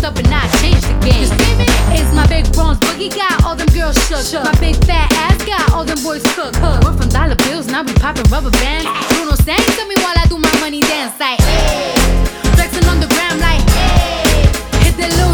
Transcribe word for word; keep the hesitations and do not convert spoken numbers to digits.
switched up and I changed the game. You screaming? It's my big bronze boogie got all them girls shook. shook. My big fat ass got all them boys cooked. Cook. We're from dollar bills, now we popping rubber bands. Bruno sang to me while I do my money dance like, hey. Flexing on the gram like, hey. Hit the loop.